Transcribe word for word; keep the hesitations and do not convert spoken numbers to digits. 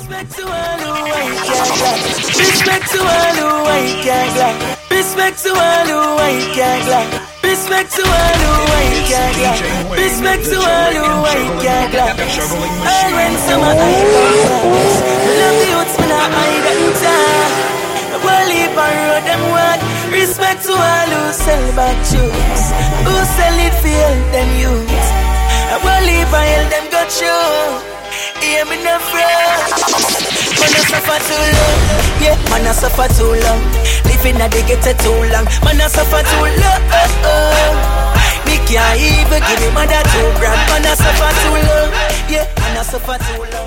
Respect to all who ain't can't lie. Respect to all who ain't can't lie. Respect to all who ain't can't lie. Respect to all who ain't can't lie. Respect to all who ain't can't lie. I when summer I comes, love the youths when I hide and talk. I will leave and road them walk. Respect to all who sell back shoes, who sell it for help them youths. I will leave and help them go through. Hear me no friend. Man I suffer too long. Yeah, man I suffer too long. Living at the ghetto too long. Man I suffer too long. Me can't even give me mother two grand. Man I suffer too long. Yeah, man I suffer too long.